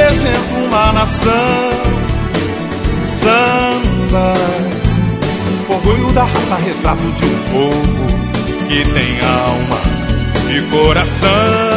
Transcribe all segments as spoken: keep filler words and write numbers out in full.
representa uma nação. Samba, orgulho da raça, retrato de um povo que tem alma e coração.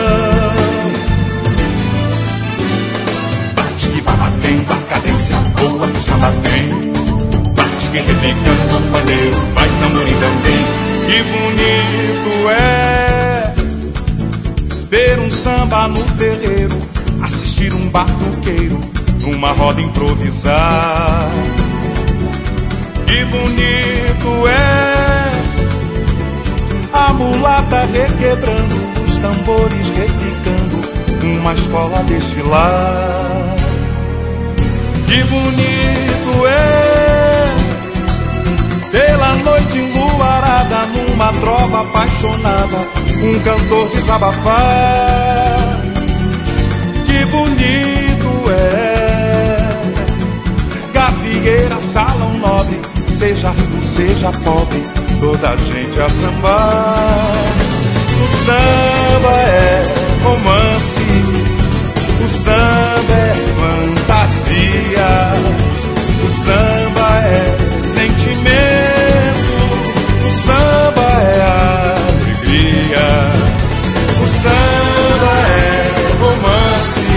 Bate que vai batendo, a cadência boa que o samba tem. Bate que repicando o pandeiro, vai tamborim também. Que bonito é ver um samba no terreiro, assistir um batuqueiro numa roda improvisar. Que bonito é a mulata requebrando, os tambores repicando, uma escola desfilar. Que bonito é pela noite enluarada, numa trova apaixonada, um cantor desabafar. Que bonito é gafieira, salão nobre, seja rico, seja pobre, toda a gente a sambar. O samba é romance, o samba é fantasia, o samba é sentimento, o samba é alegria, o samba é romance,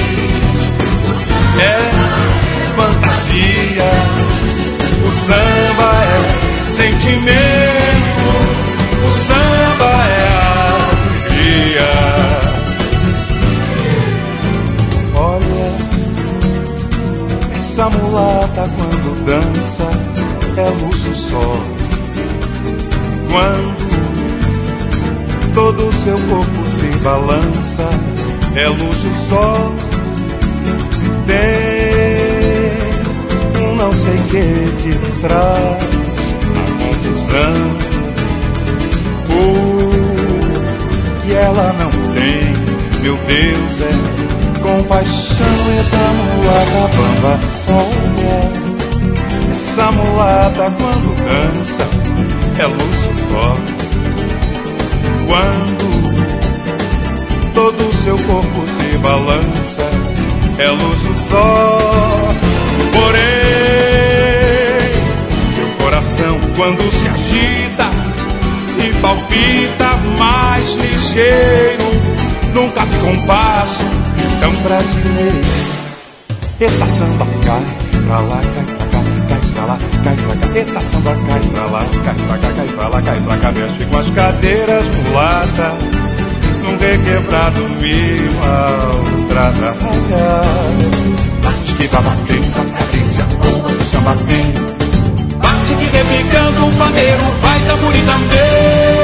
é fantasia, o samba é sentimento, o samba é alegria. Olha, essa mulata quando dança é luxo só. Quando todo o seu corpo se balança é luxo só. Tem um não sei que que traz a confusão, o que ela não tem, meu Deus, é compaixão. É da mulata bamba, olha, essa mulata quando dança é luxo só. Quando todo o seu corpo se balança é luxo só. Porém, seu coração quando se agita e palpita mais ligeiro, nunca fica um passo tão brasileiro. Eita samba, cai pra lá, cai pra cá, cai pra lá, cai pra cá. Eita samba, cai pra lá, cai pra cá, cai pra lá, cai pra cá. Mexe com as cadeiras mulata, num requebrado mil maltrata. Bate que vai batendo, a cadência boa do samba tem. Bate que repicando o pandeiro, vai tamborim também.